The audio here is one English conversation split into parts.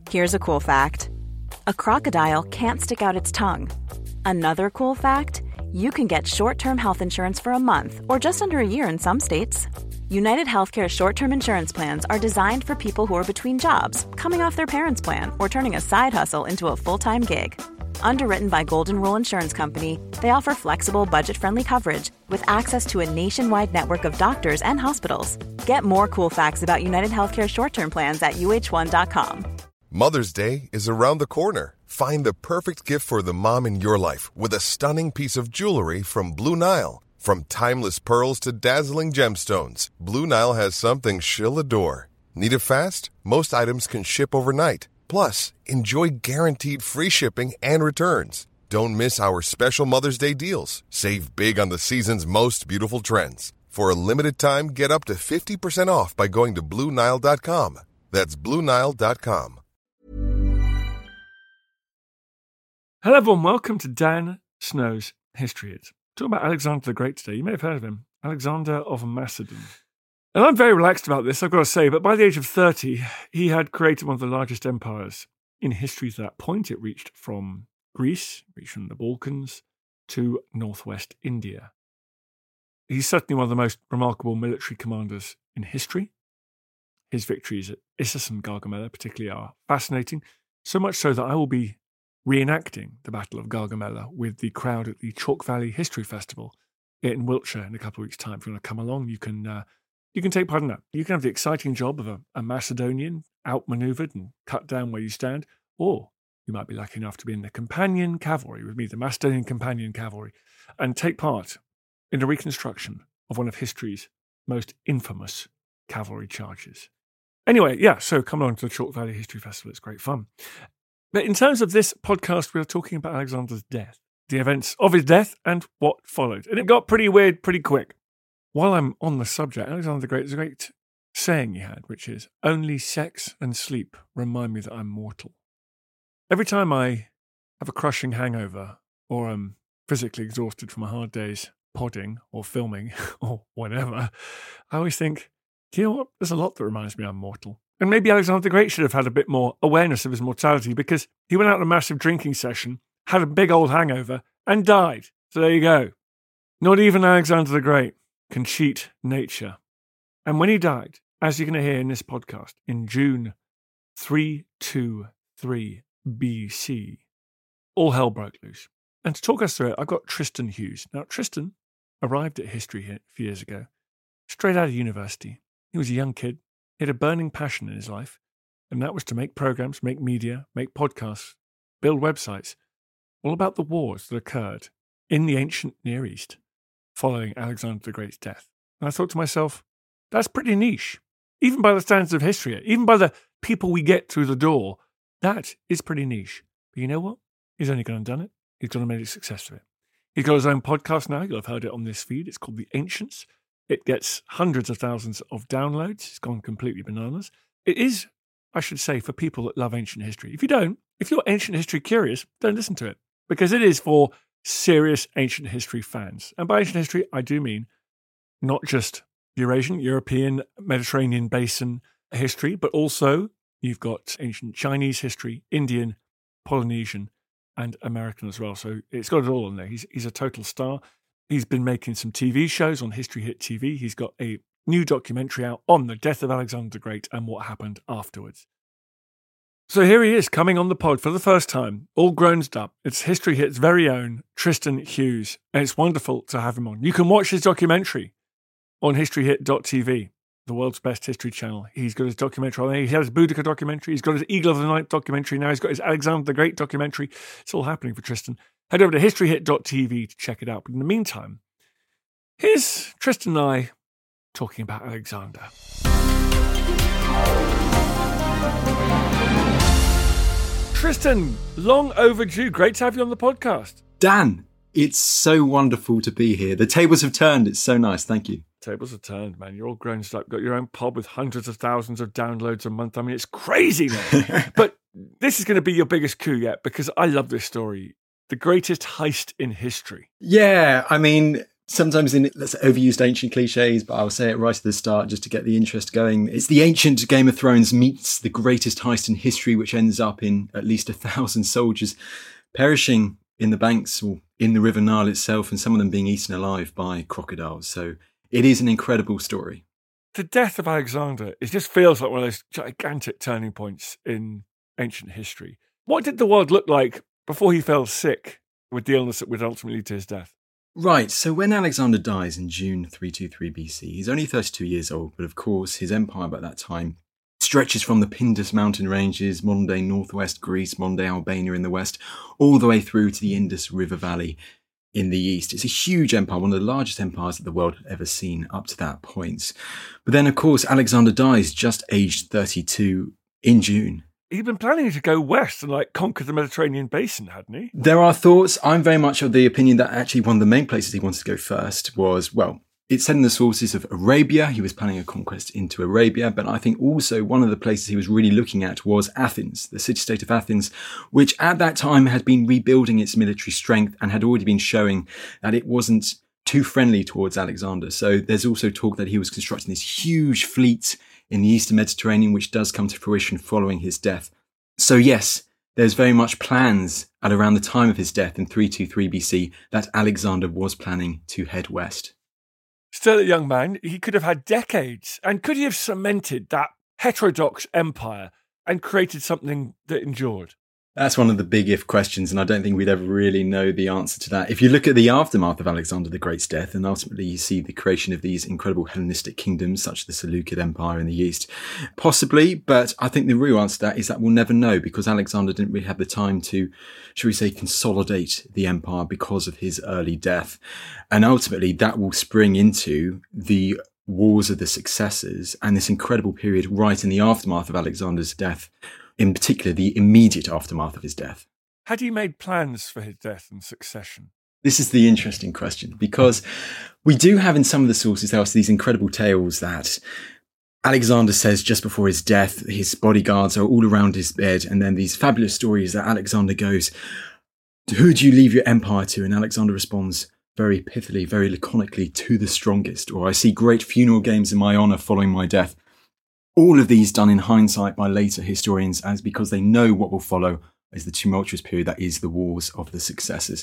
Here's a cool fact. A crocodile can't stick out its tongue. Another cool fact, you can get short-term health insurance for a month or just under a year in some states. United Healthcare short-term insurance plans are designed for people who are between jobs, coming off their parents' plan, or turning a side hustle into a full-time gig. Underwritten by Golden Rule Insurance Company, they offer flexible, budget-friendly coverage with access to a nationwide network of doctors and hospitals. Get more cool facts about United Healthcare short-term plans at uh1.com. Mother's Day is around the corner. Find the perfect gift for the mom in your life with a stunning piece of jewelry from Blue Nile. From timeless pearls to dazzling gemstones, Blue Nile has something she'll adore. Need it fast? Most items can ship overnight. Plus, enjoy guaranteed free shipping and returns. Don't miss our special Mother's Day deals. Save big on the season's most beautiful trends. For a limited time, get up to 50% off by going to BlueNile.com. That's BlueNile.com. Hello everyone, welcome to Dan Snow's History Hits. Talking about Alexander the Great today. You may have heard of him, Alexander of Macedon. And I'm very relaxed about this, I've got to say, but by the age of 30, he had created one of the largest empires in history to that point. It reached from Greece, reached from the Balkans to northwest India. He's certainly one of the most remarkable military commanders in history. His victories at Issus and Gargamella particularly are fascinating, so much so that I will be reenacting the Battle of Gargamella with the crowd at the Chalk Valley History Festival in Wiltshire in a couple of weeks' time. If you want to come along, you can take part in that. You can have the exciting job of a Macedonian, outmaneuvered and cut down where you stand, or you might be lucky enough to be in the companion cavalry with me, the Macedonian companion cavalry, and take part in the reconstruction of one of history's most infamous cavalry charges. Anyway, so come along to the Chalk Valley History Festival. It's great fun. But in terms of this podcast, we are talking about Alexander's death, the events of his death and what followed. And it got pretty weird pretty quick. While I'm on the subject, Alexander the Great, there's a great saying he had, which is, "Only sex and sleep remind me that I'm mortal." Every time I have a crushing hangover or I'm physically exhausted from a hard day's podding or filming or whatever, I always think, do you know what? There's a lot that reminds me I'm mortal. And maybe Alexander the Great should have had a bit more awareness of his mortality because he went out on a massive drinking session, had a big old hangover, and died. So there you go. Not even Alexander the Great can cheat nature. And when he died, as you're going to hear in this podcast, in June 323 BC, all hell broke loose. And to talk us through it, I've got Tristan Hughes. Now, Tristan arrived at History Hit a few years ago, straight out of university. He was a young kid. He had a burning passion in his life, and that was to make programs, make media, make podcasts, build websites, all about the wars that occurred in the ancient Near East following Alexander the Great's death. And I thought to myself, that's pretty niche. Even by the standards of history, even by the people we get through the door, that is pretty niche. But you know what? He's only gone and done it. He's gone and made a success of it. He's got his own podcast now. You'll have heard it on this feed. It's called The Ancients. It gets hundreds of thousands of downloads. It's gone completely bananas. It is, I should say, for people that love ancient history. If you don't, if you're ancient history curious, don't listen to it because it is for serious ancient history fans. And by ancient history, I do mean not just Eurasian, European, Mediterranean basin history, but also you've got ancient Chinese history, Indian, Polynesian, and American as well. So it's got it all in there. He's a total star. He's been making some TV shows on History Hit TV. He's got a new documentary out on the death of Alexander the Great and what happened afterwards. So here he is, coming on the pod for the first time, all grown up. It's History Hit's very own Tristan Hughes, and it's wonderful to have him on. You can watch his documentary on historyhit.tv, the world's best history channel. He's got his documentary on there. He has his Boudica documentary. He's got his Eagle of the Night documentary now. He's got his Alexander the Great documentary. It's all happening for Tristan. Head over to historyhit.tv to check it out. But in the meantime, here's Tristan and I talking about Alexander. Tristan, long overdue. Great to have you on the podcast. Dan, it's so wonderful to be here. The tables have turned. It's so nice. Thank you. Tables have turned, man. You're all grown up. Got your own pod with hundreds of thousands of downloads a month. I mean, it's crazy, man. But this is going to be your biggest coup yet because I love this story. The greatest heist in history. Yeah, I mean, Sometimes let's overused ancient cliches, but I'll say it right at the start just to get the interest going. It's the ancient Game of Thrones meets the greatest heist in history, which ends up in at least 1,000 soldiers perishing in the banks or in the River Nile itself, and some of them being eaten alive by crocodiles. So it is an incredible story. The death of Alexander, it just feels like one of those gigantic turning points in ancient history. What did the world look like before he fell sick with the illness that would ultimately lead to his death? Right, so when Alexander dies in June 323 BC, he's only 32 years old, but of course his empire by that time stretches from the Pindus mountain ranges, modern-day northwest Greece, modern-day Albania in the west, all the way through to the Indus River Valley in the east. It's a huge empire, one of the largest empires that the world had ever seen up to that point. But then, of course, Alexander dies just aged 32 in June. He'd been planning to go west and conquer the Mediterranean basin, hadn't he? There are thoughts. I'm very much of the opinion that actually one of the main places he wanted to go first was, well, it's said in the sources of Arabia. He was planning a conquest into Arabia, but I think also one of the places he was really looking at was Athens, the city-state of Athens, which at that time had been rebuilding its military strength and had already been showing that it wasn't too friendly towards Alexander. So there's also talk that he was constructing this huge fleet in the Eastern Mediterranean, which does come to fruition following his death. So yes, there's very much plans at around the time of his death in 323 BC that Alexander was planning to head west. Still a young man, he could have had decades, and could he have cemented that heterodox empire and created something that endured? That's one of the big if questions, and I don't think we'd ever really know the answer to that. If you look at the aftermath of Alexander the Great's death, and ultimately you see the creation of these incredible Hellenistic kingdoms, such as the Seleucid Empire in the east, possibly, but I think the real answer to that is that we'll never know, because Alexander didn't really have the time to, shall we say, consolidate the empire because of his early death. And ultimately that will spring into the wars of the successors and this incredible period right in the aftermath of Alexander's death, in particular, the immediate aftermath of his death. Had he made plans for his death and succession? This is the interesting question, because we do have in some of the sources, there are these incredible tales that Alexander says just before his death, his bodyguards are all around his bed, and then these fabulous stories that Alexander goes, "Who do you leave your empire to?" And Alexander responds very pithily, very laconically, "To the strongest," or "I see great funeral games in my honour following my death." All of these done in hindsight by later historians, as because they know what will follow as the tumultuous period that is the wars of the successors.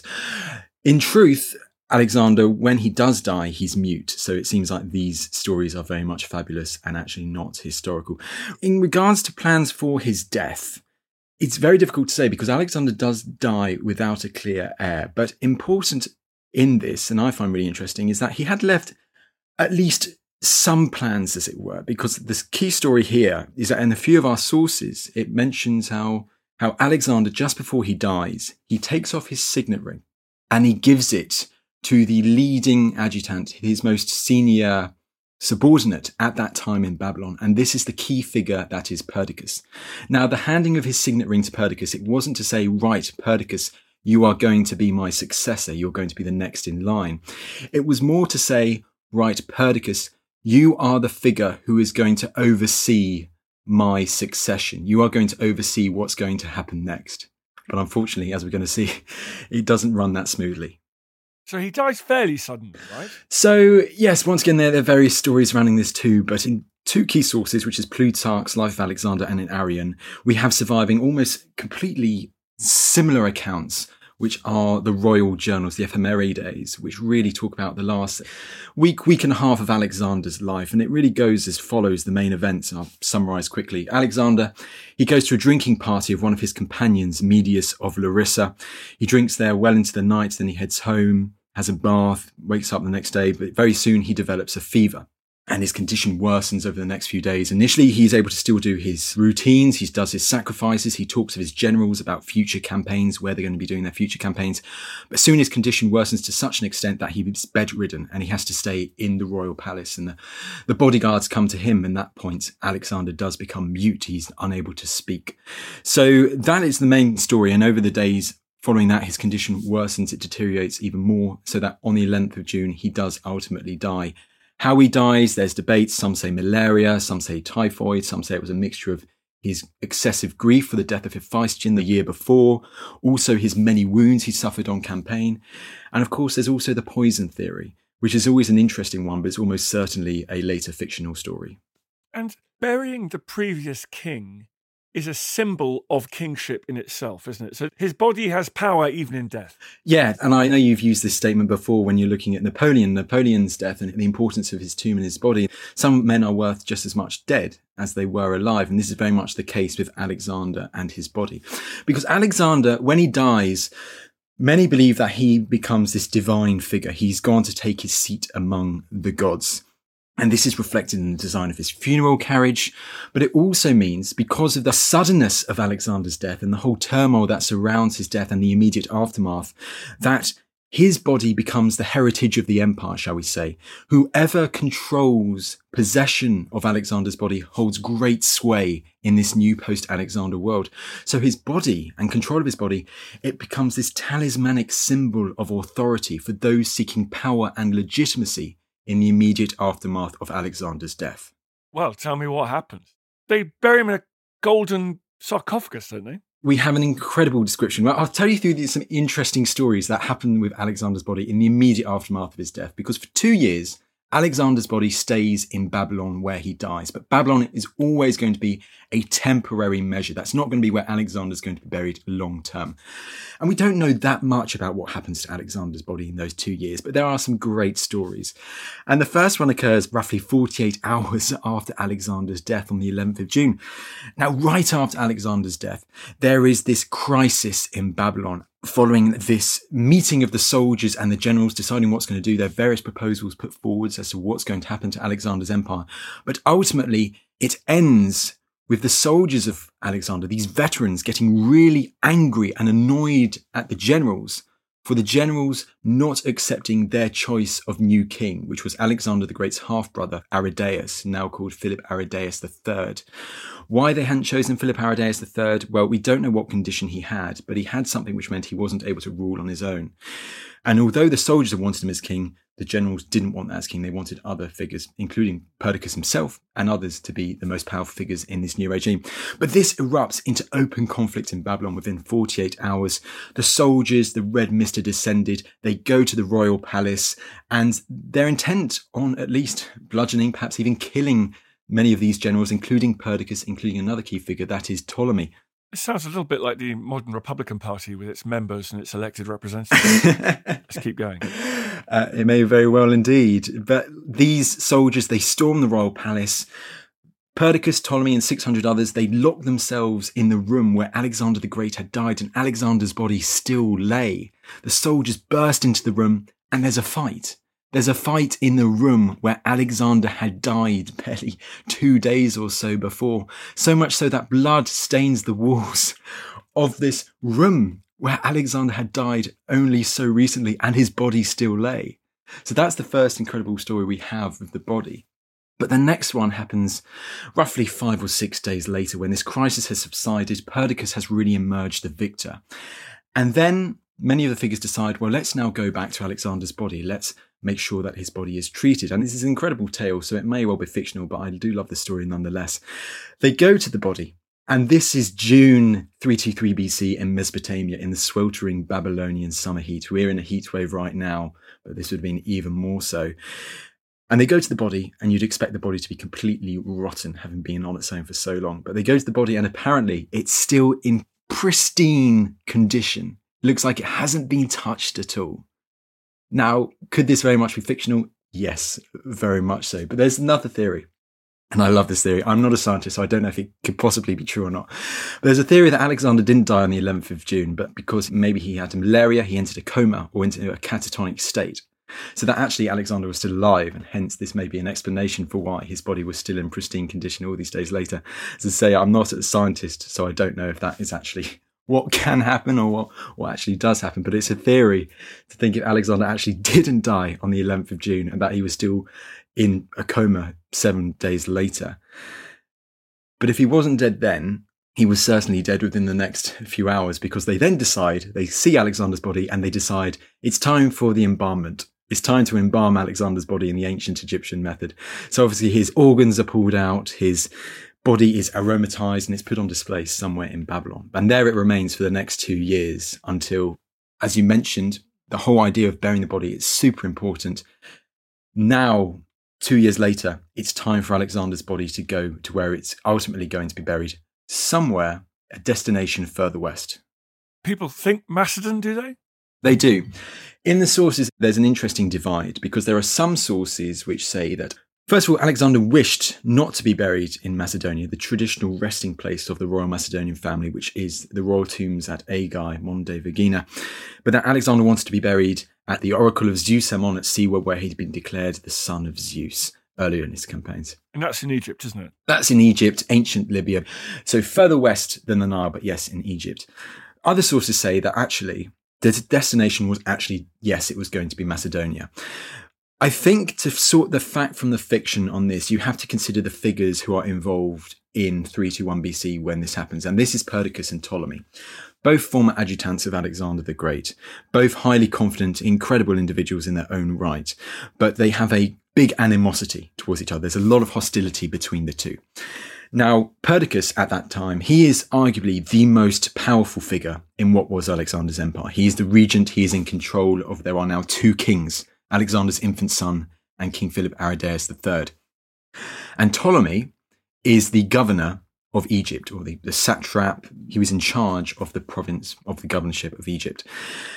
In truth, Alexander, when he does die, he's mute. So it seems like these stories are very much fabulous and actually not historical. In regards to plans for his death, it's very difficult to say because Alexander does die without a clear heir. But important in this, and I find really interesting, is that he had left at least some plans, as it were, because the key story here is that in a few of our sources, it mentions how Alexander, just before he dies, he takes off his signet ring and he gives it to the leading adjutant, his most senior subordinate at that time in Babylon. And this is the key figure, that is Perdiccas. Now, the handing of his signet ring to Perdiccas, it wasn't to say, right, Perdiccas, you are going to be my successor. You're going to be the next in line. It was more to say, right, Perdiccas, you are the figure who is going to oversee my succession. You are going to oversee what's going to happen next. But unfortunately, as we're going to see, it doesn't run that smoothly. So he dies fairly suddenly, right? So, yes, once again, there are various stories surrounding this too, but in two key sources, which is Plutarch's Life of Alexander and in Arrian, we have surviving almost completely similar accounts, which are the royal journals, the Ephemerides, which really talk about the last week and a half of Alexander's life. And it really goes as follows, the main events, and I'll summarize quickly. Alexander, he goes to a drinking party of one of his companions, Medius of Larissa. He drinks there well into the night, then he heads home, has a bath, wakes up the next day, but very soon he develops a fever. And his condition worsens over the next few days. Initially, he's able to still do his routines. He does his sacrifices. He talks to his generals about future campaigns, where they're going to be doing their future campaigns. But soon his condition worsens to such an extent that he's bedridden and he has to stay in the royal palace. And the bodyguards come to him. And at that point, Alexander does become mute. He's unable to speak. So that is the main story. And over the days following that, his condition worsens. It deteriorates even more, so that on the 11th of June, he does ultimately die. How he dies, there's debates. Some say malaria, some say typhoid, some say it was a mixture of his excessive grief for the death of Hephaestion the year before, also his many wounds he suffered on campaign. And of course, there's also the poison theory, which is always an interesting one, but it's almost certainly a later fictional story. And burying the previous king is a symbol of kingship in itself, isn't it? So his body has power even in death. Yeah, and I know you've used this statement before when you're looking at Napoleon's death and the importance of his tomb and his body. Some men are worth just as much dead as they were alive, and this is very much the case with Alexander and his body. Because Alexander, when he dies, many believe that he becomes this divine figure. He's gone to take his seat among the gods. And this is reflected in the design of his funeral carriage. But it also means, because of the suddenness of Alexander's death and the whole turmoil that surrounds his death and the immediate aftermath, that his body becomes the heritage of the empire, shall we say. Whoever controls possession of Alexander's body holds great sway in this new post-Alexander world. So his body and control of his body, it becomes this talismanic symbol of authority for those seeking power and legitimacy in the immediate aftermath of Alexander's death. Well, tell me what happens. They bury him in a golden sarcophagus, don't they? We have an incredible description. Well, I'll tell you through some interesting stories that happened with Alexander's body in the immediate aftermath of his death, because for 2 years, Alexander's body stays in Babylon where he dies. But Babylon is always going to be a temporary measure. That's not going to be where Alexander's going to be buried long term. And we don't know that much about what happens to Alexander's body in those 2 years, but there are some great stories. And the first one occurs roughly 48 hours after Alexander's death on the 11th of June. Now, right after Alexander's death, there is this crisis in Babylon. Following this meeting of the soldiers and the generals deciding what's going to do, there are various proposals put forwards as to what's going to happen to Alexander's empire. But ultimately, it ends with the soldiers of Alexander, these veterans, getting really angry and annoyed at the generals for the generals not accepting their choice of new king, which was Alexander the Great's half-brother, Aridaeus, now called Philip Aridaeus III. Why they hadn't chosen Philip Aridaeus III? Well, we don't know what condition he had, but he had something which meant he wasn't able to rule on his own. And although the soldiers had wanted him as king, the generals didn't want that as king. They wanted other figures, including Perdiccas himself and others, to be the most powerful figures in this new regime. But this erupts into open conflict in Babylon within 48 hours. The soldiers, the Red Mist, are descended. They go to the royal palace, and they're intent on at least bludgeoning, perhaps even killing many of these generals, including Perdiccas, including another key figure, that is Ptolemy. It sounds a little bit like the modern Republican Party with its members and its elected representatives. Let's keep going. It may very well indeed. But these soldiers, they storm the royal palace. Perdiccas, Ptolemy and 600 others, they lock themselves in the room where Alexander the Great had died and Alexander's body still lay. The soldiers burst into the room and there's a fight. There's a fight in the room where Alexander had died barely 2 days or so before. So much so that blood stains the walls of this room where Alexander had died only so recently and his body still lay. So that's the first incredible story we have of the body. But the next one happens roughly 5 or 6 days later when this crisis has subsided. Perdiccas has really emerged the victor. And then many of the figures decide, well, let's now go back to Alexander's body. Let's make sure that his body is treated. And this is an incredible tale, so it may well be fictional, but I do love the story nonetheless. They go to the body, and this is June 323 BC in Mesopotamia in the sweltering Babylonian summer heat. We're in a heat wave right now, but this would have been even more so. And they go to the body, and you'd expect the body to be completely rotten, having been on its own for so long. But they go to the body, and apparently it's still in pristine condition. It looks like it hasn't been touched at all. Now, could this very much be fictional? Yes, very much so. But there's another theory, and I love this theory. I'm not a scientist, so I don't know if it could possibly be true or not. But there's a theory that Alexander didn't die on the 11th of June, but because maybe he had malaria, he entered a coma or into a catatonic state. So that actually Alexander was still alive, and hence this may be an explanation for why his body was still in pristine condition all these days later. As I say, I'm not a scientist, so I don't know if that is actually what can happen or what actually does happen. But it's a theory to think if Alexander actually didn't die on the 11th of June and that he was still in a coma 7 days later. But if he wasn't dead then, he was certainly dead within the next few hours, because they then decide, they see Alexander's body and they decide it's time for the embalmment. It's time to embalm Alexander's body in the ancient Egyptian method. So obviously his organs are pulled out, his body is aromatized, and it's put on display somewhere in Babylon. And there it remains for the next 2 years until, as you mentioned, the whole idea of burying the body is super important. Now, 2 years later, it's time for Alexander's body to go to where it's ultimately going to be buried, somewhere, a destination further west. People think Macedon, do they? They do. In the sources, there's an interesting divide because there are some sources which say that, first of all, Alexander wished not to be buried in Macedonia, the traditional resting place of the royal Macedonian family, which is the royal tombs at Aigai, Monte Vergina, but that Alexander wanted to be buried at the Oracle of Zeus Ammon at Siwa, where he'd been declared the son of Zeus earlier in his campaigns. And that's in Egypt, isn't it? That's in Egypt, ancient Libya. So further west than the Nile, but yes, in Egypt. Other sources say that actually the destination was actually, yes, it was going to be Macedonia. I think to sort the fact from the fiction on this, you have to consider the figures who are involved in 321 BC when this happens. And this is Perdiccas and Ptolemy, both former adjutants of Alexander the Great, both highly confident, incredible individuals in their own right, but they have a big animosity towards each other. There's a lot of hostility between the two. Now, Perdiccas at that time, he is arguably the most powerful figure in what was Alexander's empire. He is the regent. He is in control of, there are now two kings, Alexander's infant son and King Philip Aridaeus III. And Ptolemy is the governor of Egypt, or the satrap. He was in charge of the province, of the governorship of Egypt.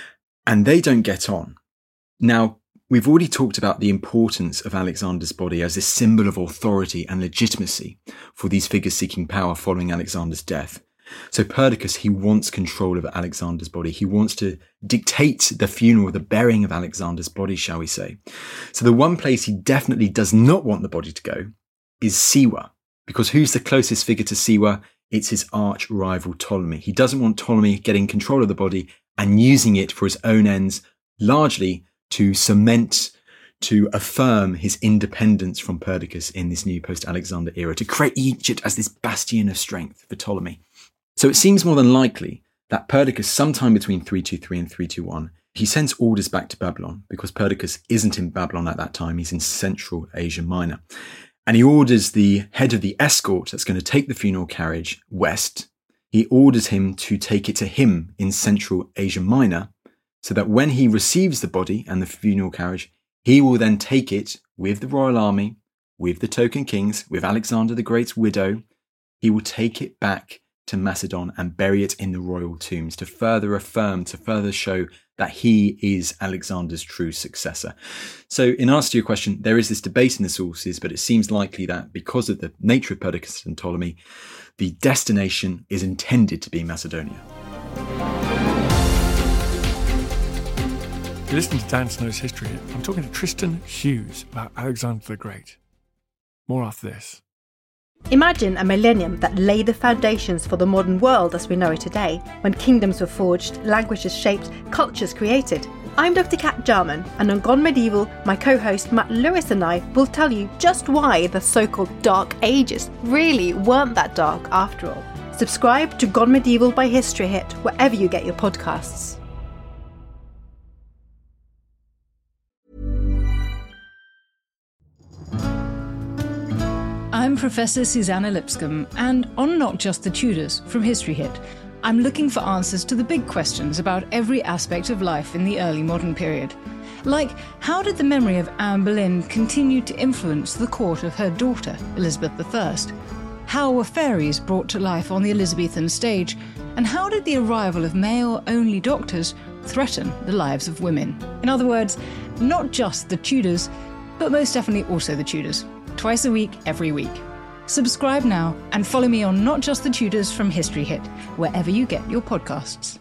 And they don't get on. Now, we've already talked about the importance of Alexander's body as a symbol of authority and legitimacy for these figures seeking power following Alexander's death. So Perdiccas, he wants control of Alexander's body. He wants to dictate the funeral, the burying of Alexander's body, shall we say. So the one place he definitely does not want the body to go is Siwa, because who's the closest figure to Siwa? It's his arch rival Ptolemy. He doesn't want Ptolemy getting control of the body and using it for his own ends, largely to cement, to affirm his independence from Perdiccas in this new post-Alexander era, to create Egypt as this bastion of strength for Ptolemy. So it seems more than likely that Perdiccas, sometime between 323 and 321, he sends orders back to Babylon, because Perdiccas isn't in Babylon at that time, he's in Central Asia Minor. And he orders the head of the escort that's going to take the funeral carriage west. He orders him to take it to him in Central Asia Minor, so that when he receives the body and the funeral carriage, he will then take it with the royal army, with the token kings, with Alexander the Great's widow. He will take it back to Macedon and bury it in the royal tombs to further affirm, to further show that he is Alexander's true successor. So in answer to your question, there is this debate in the sources, but it seems likely that because of the nature of Perdiccas and Ptolemy, the destination is intended to be Macedonia. You're listening to Dan Snow's History Hit. I'm talking to Tristan Hughes about Alexander the Great. More after this. Imagine a millennium that laid the foundations for the modern world as we know it today, when kingdoms were forged, languages shaped, cultures created. I'm Dr. Kat Jarman, and on Gone Medieval, my co-host Matt Lewis and I will tell you just why the so-called Dark Ages really weren't that dark after all. Subscribe to Gone Medieval by History Hit wherever you get your podcasts. I'm Professor Susanna Lipscomb, and on Not Just the Tudors from History Hit, I'm looking for answers to the big questions about every aspect of life in the early modern period. Like, how did the memory of Anne Boleyn continue to influence the court of her daughter, Elizabeth I? How were fairies brought to life on the Elizabethan stage? And how did the arrival of male-only doctors threaten the lives of women? In other words, not just the Tudors, but most definitely also the Tudors. Twice a week, every week. Subscribe now and follow me on Not Just the Tudors from History Hit, wherever you get your podcasts.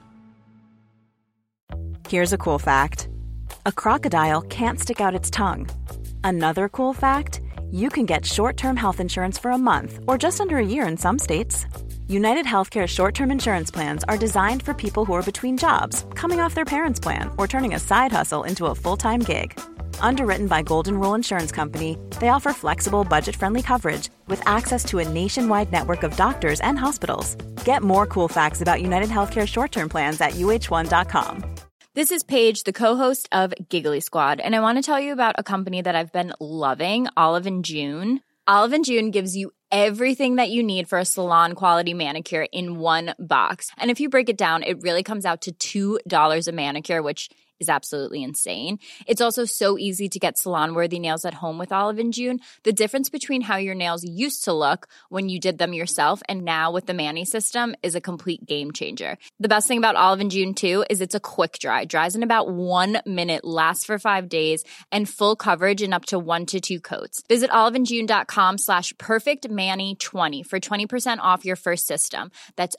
Here's a cool fact. A crocodile can't stick out its tongue. Another cool fact, you can get short-term health insurance for a month or just under a year in some states. United Healthcare short-term insurance plans are designed for people who are between jobs, coming off their parents' plan, or turning a side hustle into a full-time gig. Underwritten by Golden Rule Insurance Company, they offer flexible, budget-friendly coverage with access to a nationwide network of doctors and hospitals. Get more cool facts about United Healthcare short-term plans at uh1.com. This is Paige, the co-host of Giggly Squad, and I want to tell you about a company that I've been loving, Olive & June. Olive & June gives you everything that you need for a salon-quality manicure in one box. And if you break it down, it really comes out to $2 a manicure, which is absolutely insane. It's also so easy to get salon-worthy nails at home with Olive & June. The difference between how your nails used to look when you did them yourself and now with the Mani system is a complete game changer. The best thing about Olive & June too is it's a quick dry. Dries in about 1 minute, lasts for 5 days, and full coverage in up to 1 to 2 coats. Visit oliveandjune.com/perfectmani20 for 20% off your first system. That's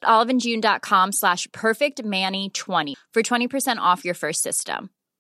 oliveandjune.com/perfectmani20 for 20% off your first system.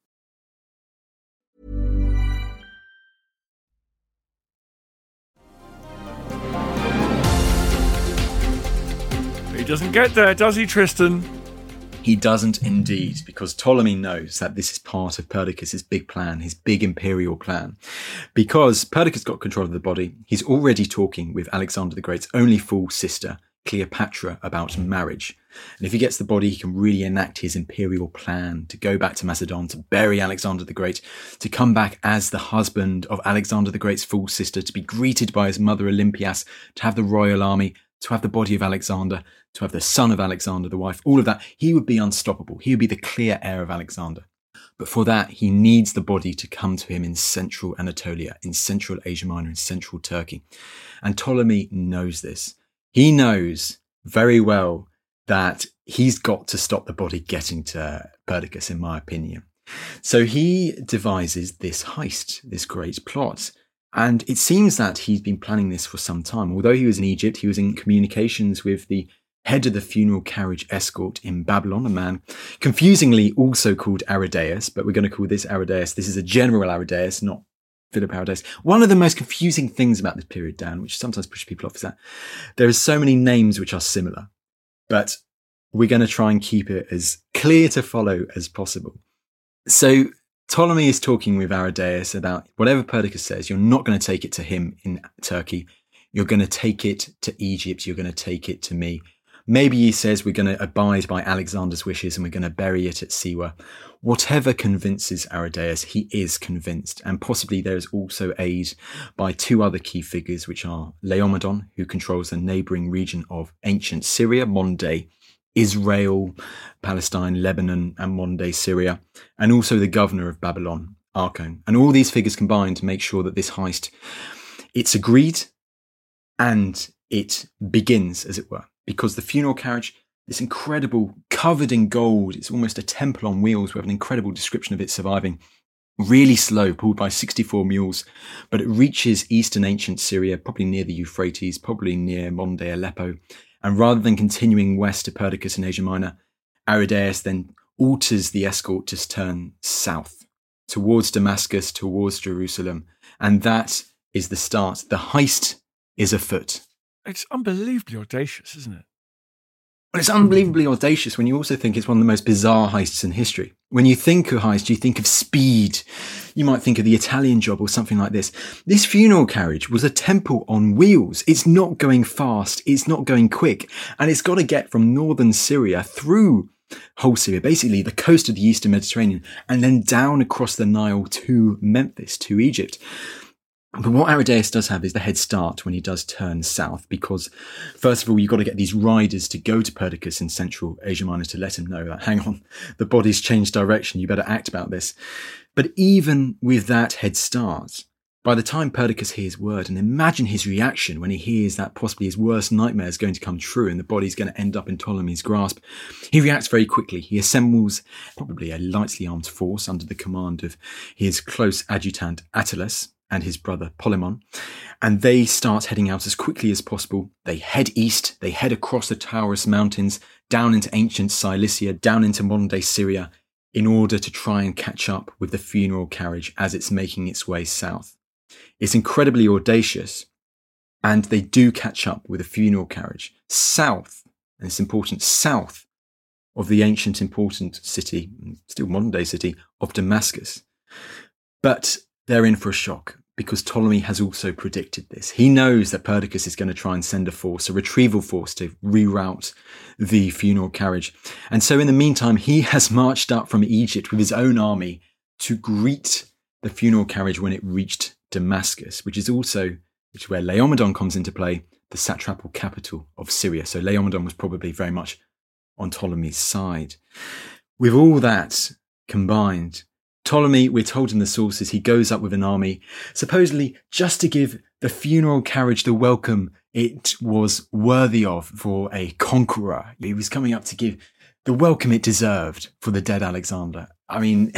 He doesn't get there, does he, Tristan? He doesn't indeed, because Ptolemy knows that this is part of Perdiccas' big plan, his big imperial plan. Because Perdiccas got control of the body, he's already talking with Alexander the Great's only full sister, Cleopatra, about marriage. And if he gets the body, he can really enact his imperial plan to go back to Macedon, to bury Alexander the Great, to come back as the husband of Alexander the Great's full sister, to be greeted by his mother Olympias, to have the royal army, to have the body of Alexander, to have the son of Alexander, the wife, all of that. He would be unstoppable. He would be the clear heir of Alexander. But for that, he needs the body to come to him in central Anatolia, in central Asia Minor, in central Turkey. And Ptolemy knows this. He knows very well that he's got to stop the body getting to Perdiccas, in my opinion. So he devises this heist, this great plot. And it seems that he's been planning this for some time. Although he was in Egypt, he was in communications with the head of the funeral carriage escort in Babylon, a man confusingly also called Aridaeus, but we're going to call this Aridaeus. This is a general Aridaeus, not Philip Aridaeus. One of the most confusing things about this period, Dan, which sometimes pushes people off, is that there are so many names which are similar, but we're going to try and keep it as clear to follow as possible. So Ptolemy is talking with Aridaeus about whatever Perdiccas says, you're not going to take it to him in Turkey. You're going to take it to Egypt. You're going to take it to me. Maybe he says we're going to abide by Alexander's wishes and we're going to bury it at Siwa. Whatever convinces Aridaeus, he is convinced. And possibly there is also aid by 2 other key figures, which are Laomedon, who controls the neighbouring region of ancient Syria, modern-day Israel, Palestine, Lebanon, and modern-day Syria, and also the governor of Babylon, Archon. And all these figures combine to make sure that this heist, it's agreed and it begins, as it were. Because the funeral carriage, this incredible, covered in gold, it's almost a temple on wheels. We have an incredible description of it surviving. Really slow, pulled by 64 mules, but it reaches eastern ancient Syria, probably near the Euphrates, probably near modern-day Aleppo. And rather than continuing west to Perdiccas in Asia Minor, Aridaeus then alters the escort to turn south, towards Damascus, towards Jerusalem. And that is the start. The heist is afoot. It's unbelievably audacious, isn't it? Well, it's unbelievably audacious when you also think it's one of the most bizarre heists in history. When you think of heist, you think of speed. You might think of the Italian Job or something like this. This funeral carriage was a temple on wheels. It's not going fast. It's not going quick. And it's got to get from northern Syria through whole Syria, basically the coast of the Eastern Mediterranean, and then down across the Nile to Memphis, to Egypt. But what Aridaeus does have is the head start when he does turn south, because first of all, you've got to get these riders to go to Perdiccas in central Asia Minor to let him know that, hang on, the body's changed direction, you better act about this. But even with that head start, by the time Perdiccas hears word, and imagine his reaction when he hears that possibly his worst nightmare is going to come true and the body's going to end up in Ptolemy's grasp, he reacts very quickly. He assembles probably a lightly armed force under the command of his close adjutant Attalus and his brother Polemon, and they start heading out as quickly as possible. They head east, they head across the Taurus Mountains, down into ancient Cilicia, down into modern-day Syria, in order to try and catch up with the funeral carriage as it's making its way south. It's incredibly audacious, and they do catch up with the funeral carriage south, and it's important, south of the ancient important city, still modern-day city, of Damascus. But they're in for a shock, because Ptolemy has also predicted this. He knows that Perdiccas is going to try and send a force, a retrieval force, to reroute the funeral carriage. And so in the meantime, he has marched up from Egypt with his own army to greet the funeral carriage when it reached Damascus, which is where Laomedon comes into play, the satrapal capital of Syria. So Laomedon was probably very much on Ptolemy's side. With all that, combined. Ptolemy, we're told in the sources, he goes up with an army, supposedly just to give the funeral carriage the welcome it was worthy of for a conqueror. He was coming up to give the welcome it deserved for the dead Alexander. I mean,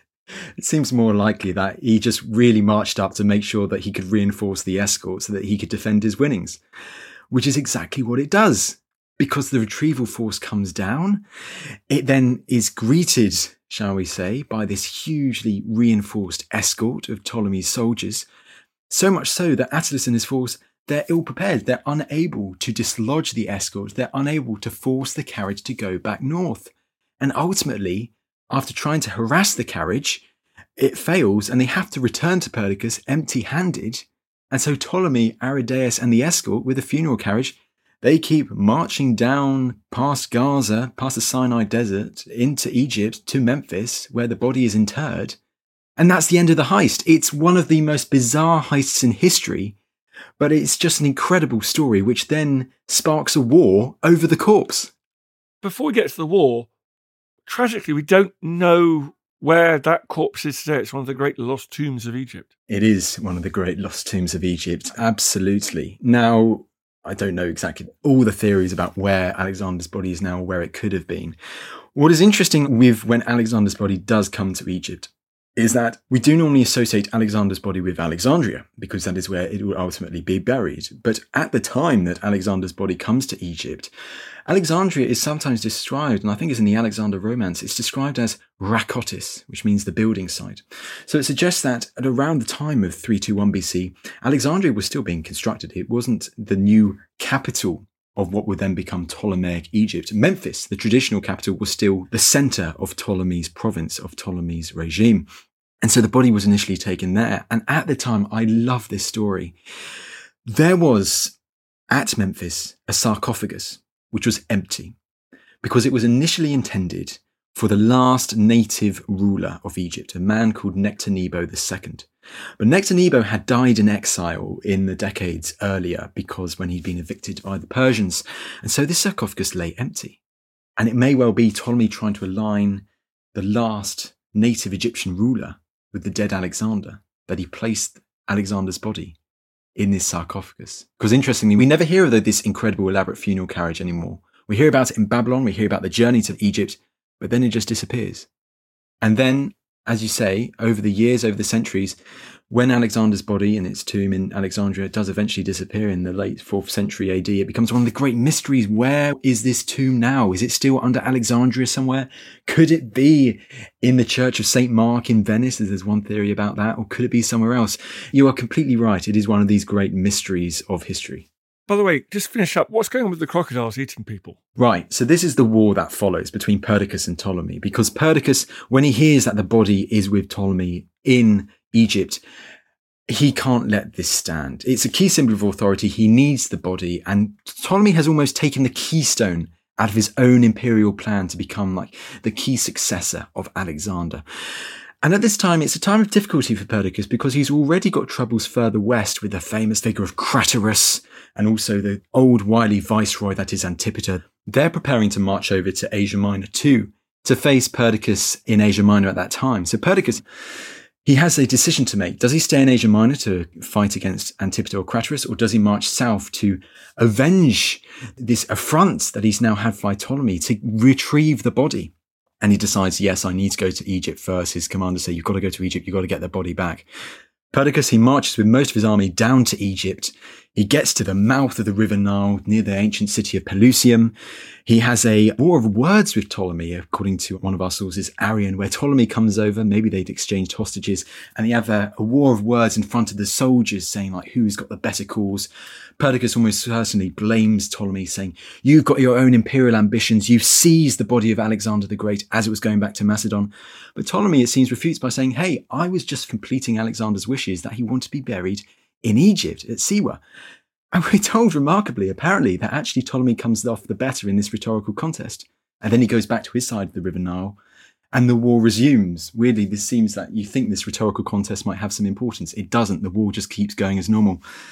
it seems more likely that he just really marched up to make sure that he could reinforce the escort so that he could defend his winnings, which is exactly what it does. Because the retrieval force comes down, it then is greeted, shall we say, by this hugely reinforced escort of Ptolemy's soldiers. So much so that Attalus and his force, they're ill prepared. They're unable to dislodge the escort. They're unable to force the carriage to go back north. And ultimately, after trying to harass the carriage, it fails and they have to return to Perdiccas empty-handed. And so Ptolemy, Aridaeus and the escort with the funeral carriage, they keep marching down past Gaza, past the Sinai Desert, into Egypt to Memphis, where the body is interred. And that's the end of the heist. It's one of the most bizarre heists in history, but it's just an incredible story, which then sparks a war over the corpse. Before we get to the war, tragically, we don't know where that corpse is today. It's one of the great lost tombs of Egypt. It is one of the great lost tombs of Egypt, absolutely. Now, I don't know exactly all the theories about where Alexander's body is now, or where it could have been. What is interesting with when Alexander's body does come to Egypt is that we do normally associate Alexander's body with Alexandria, because that is where it will ultimately be buried. But at the time that Alexander's body comes to Egypt, Alexandria is sometimes described, and I think it's in the Alexander Romance, it's described as Rakotis, which means the building site. So it suggests that at around the time of 321 BC, Alexandria was still being constructed. It wasn't the new capital of what would then become Ptolemaic Egypt. Memphis, the traditional capital, was still the center of Ptolemy's province, of Ptolemy's regime. And so the body was initially taken there. And at the time, I love this story. There was at Memphis a sarcophagus, which was empty, because it was initially intended for the last native ruler of Egypt, a man called Nectanebo II. But Nectanebo had died in exile in the decades earlier because when he'd been evicted by the Persians. And so this sarcophagus lay empty. And it may well be Ptolemy trying to align the last native Egyptian ruler with the dead Alexander, that he placed Alexander's body in this sarcophagus. Because interestingly, we never hear of this incredible elaborate funeral carriage anymore. We hear about it in Babylon, we hear about the journey to Egypt, but then it just disappears. And then, as you say, over the years, over the centuries, when Alexander's body in its tomb in Alexandria does eventually disappear in the late 4th century AD, it becomes one of the great mysteries. Where is this tomb now? Is it still under Alexandria somewhere? Could it be in the Church of St. Mark in Venice? There's one theory about that. Or could it be somewhere else? You are completely right. It is one of these great mysteries of history. By the way, just finish up. What's going on with the crocodiles eating people? Right. So this is the war that follows between Perdiccas and Ptolemy, because Perdiccas, when he hears that the body is with Ptolemy in Egypt, he can't let this stand. It's a key symbol of authority. He needs the body. And Ptolemy has almost taken the keystone out of his own imperial plan to become like the key successor of Alexander. And at this time, it's a time of difficulty for Perdiccas because he's already got troubles further west with the famous figure of Craterus and also the old wily viceroy that is Antipater. They're preparing to march over to Asia Minor too, to face Perdiccas in Asia Minor at that time. So Perdiccas, he has a decision to make. Does he stay in Asia Minor to fight against Antipater or Craterus, or does he march south to avenge this affront that he's now had by Ptolemy, to retrieve the body? And he decides, yes, I need to go to Egypt first. His commanders say, you've got to go to Egypt. You've got to get the body back. Perdiccas, he marches with most of his army down to Egypt. He gets to the mouth of the River Nile near the ancient city of Pelusium. He has a war of words with Ptolemy, according to one of our sources, Arrian, where Ptolemy comes over. Maybe they'd exchanged hostages, and they have a war of words in front of the soldiers saying, like, who's got the better cause. Perdiccas almost certainly blames Ptolemy, saying, you've got your own imperial ambitions. You've seized the body of Alexander the Great as it was going back to Macedon. But Ptolemy, it seems, refutes by saying, hey, I was just completing Alexander's wishes that he wanted to be buried in Egypt at Siwa. And we're told remarkably, apparently, that actually Ptolemy comes off the better in this rhetorical contest. And then he goes back to his side of the River Nile and the war resumes. Weirdly, this seems that you think this rhetorical contest might have some importance. It doesn't. The war just keeps going as normal.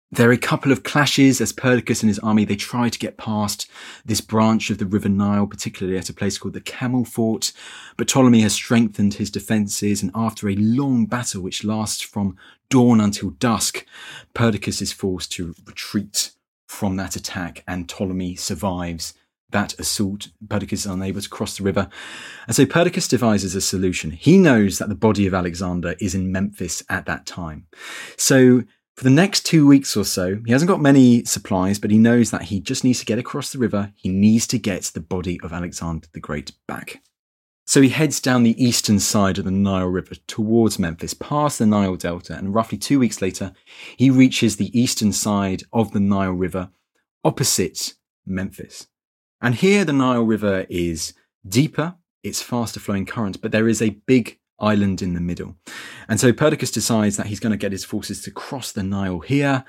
There are a couple of clashes as Perdiccas and his army, they try to get past this branch of the River Nile, particularly at a place called the Camel Fort. But Ptolemy has strengthened his defences, and after a long battle which lasts from dawn until dusk, Perdiccas is forced to retreat from that attack, and Ptolemy survives that assault. Perdiccas is unable to cross the river. And so Perdiccas devises a solution. He knows that the body of Alexander is in Memphis at that time. So for the next 2 weeks or so, he hasn't got many supplies, but he knows that he just needs to get across the river. He needs to get the body of Alexander the Great back. So he heads down the eastern side of the Nile River towards Memphis, past the Nile Delta, and roughly 2 weeks later, he reaches the eastern side of the Nile River opposite Memphis. And here the Nile River is deeper, it's faster flowing current, but there is a big island in the middle. And so Perdiccas decides that he's going to get his forces to cross the Nile here.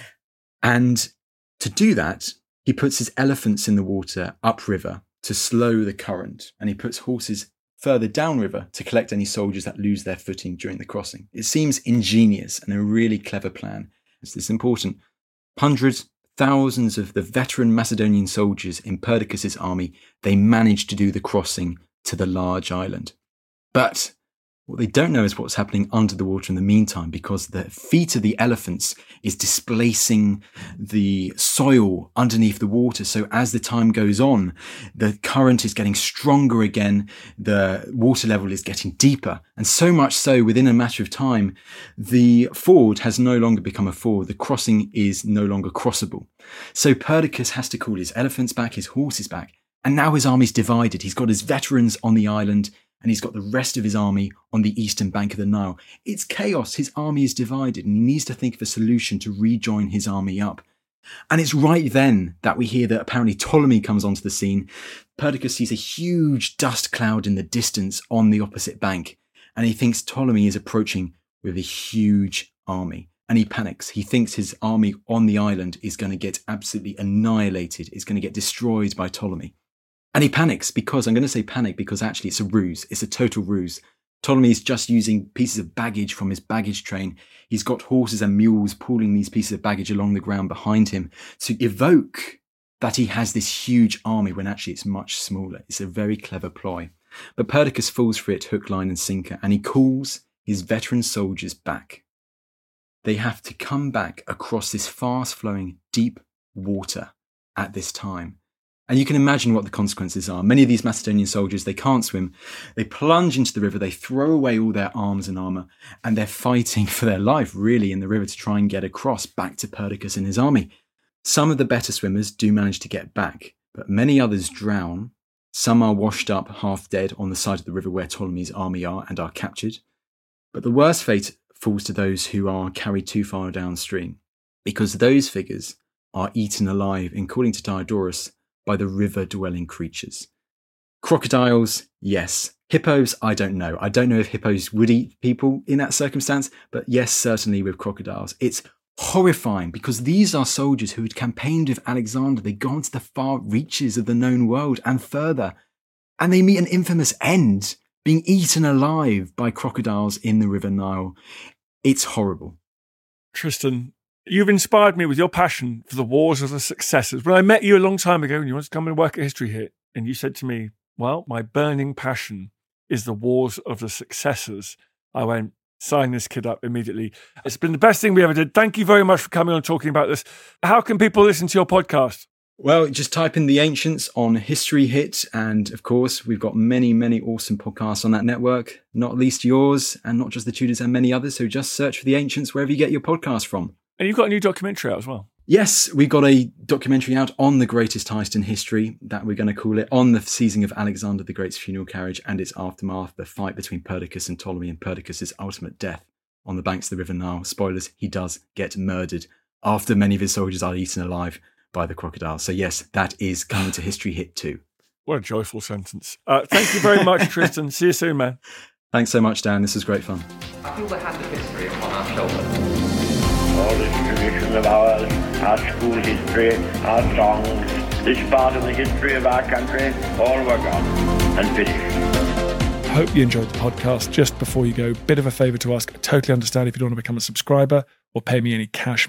And to do that, he puts his elephants in the water upriver to slow the current. And he puts horses further downriver to collect any soldiers that lose their footing during the crossing. It seems ingenious and a really clever plan. It's this important. Hundreds, thousands of the veteran Macedonian soldiers in Perdiccas' army, they managed to do the crossing to the large island. But what they don't know is what's happening under the water in the meantime, because the feet of the elephants is displacing the soil underneath the water. So as the time goes on, the current is getting stronger again. The water level is getting deeper. And so much so, within a matter of time, the ford has no longer become a ford. The crossing is no longer crossable. So Perdiccas has to call his elephants back, his horses back. And now his army's divided. He's got his veterans on the island, and he's got the rest of his army on the eastern bank of the Nile. It's chaos. His army is divided, and he needs to think of a solution to rejoin his army up. And it's right then that we hear that apparently Ptolemy comes onto the scene. Perdiccas sees a huge dust cloud in the distance on the opposite bank, and he thinks Ptolemy is approaching with a huge army. And he panics. He thinks his army on the island is going to get absolutely annihilated. It's going to get destroyed by Ptolemy. And he panics because, I'm going to say panic because actually it's a ruse. It's a total ruse. Ptolemy's just using pieces of baggage from his baggage train. He's got horses and mules pulling these pieces of baggage along the ground behind him to evoke that he has this huge army when actually it's much smaller. It's a very clever ploy. But Perdiccas falls for it hook, line and sinker, and he calls his veteran soldiers back. They have to come back across this fast-flowing, deep water at this time. And you can imagine what the consequences are. Many of these Macedonian soldiers, they can't swim. They plunge into the river. They throw away all their arms and armour. And they're fighting for their life, really, in the river to try and get across back to Perdiccas and his army. Some of the better swimmers do manage to get back, but many others drown. Some are washed up half dead on the side of the river where Ptolemy's army are and are captured. But the worst fate falls to those who are carried too far downstream, because those figures are eaten alive, according to Diodorus, by the river-dwelling creatures. Crocodiles, yes. Hippos, I don't know. I don't know if hippos would eat people in that circumstance, but yes, certainly with crocodiles. It's horrifying because these are soldiers who had campaigned with Alexander. They'd gone to the far reaches of the known world and further, and they meet an infamous end, being eaten alive by crocodiles in the River Nile. It's horrible. Tristan, you've inspired me with your passion for the wars of the successors. When I met you a long time ago and you wanted to come and work at History Hit, and you said to me, well, my burning passion is the wars of the successors, I went, sign this kid up immediately. It's been the best thing we ever did. Thank you very much for coming on and talking about this. How can people listen to your podcast? Well, just type in The Ancients on History Hit. And of course, we've got many, many awesome podcasts on that network, not least yours and not just the Tudors and many others. So just search for The Ancients wherever you get your podcast from. And you've got a new documentary out as well. Yes, we've got a documentary out on the greatest heist in history that we're going to call it On the Seizing of Alexander the Great's Funeral Carriage and its Aftermath, the fight between Perdiccas and Ptolemy and Perdiccas' ultimate death on the banks of the River Nile. Spoilers, he does get murdered after many of his soldiers are eaten alive by the crocodiles. So yes, that is coming to History Hit too. What a joyful sentence. Thank you very much, Tristan. See you soon, man. Thanks so much, Dan. This was great fun. I feel the hand of history upon our shoulders. All this tradition of ours, our school history, our songs, this part of the history of our country, all were gone and finished. Hope you enjoyed the podcast. Just before you go, bit of a favour to ask. I totally understand if you don't want to become a subscriber or pay me any cash money.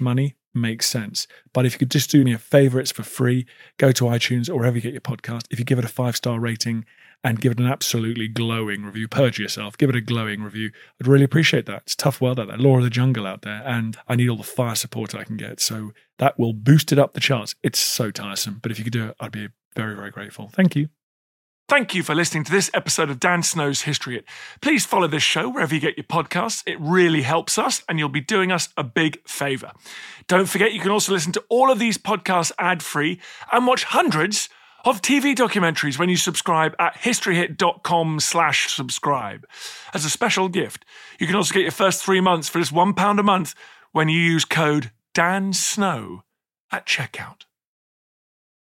makes sense. But if you could just do me a favor, it's for free. Go to iTunes or wherever you get your podcast. If you give it a 5-star rating and give it an absolutely glowing review, purge yourself, give it a glowing review. I'd really appreciate that. It's a tough world out there, law of the jungle out there, and I need all the fire support I can get. So that will boost it up the charts. It's so tiresome, but if you could do it, I'd be very, very grateful. Thank you. Thank you for listening to this episode of Dan Snow's History Hit. Please follow this show wherever you get your podcasts. It really helps us, and you'll be doing us a big favour. Don't forget, you can also listen to all of these podcasts ad-free and watch hundreds of TV documentaries when you subscribe at historyhit.com/subscribe. As a special gift, you can also get your first 3 months for just £1 a month when you use code DANSNOW at checkout.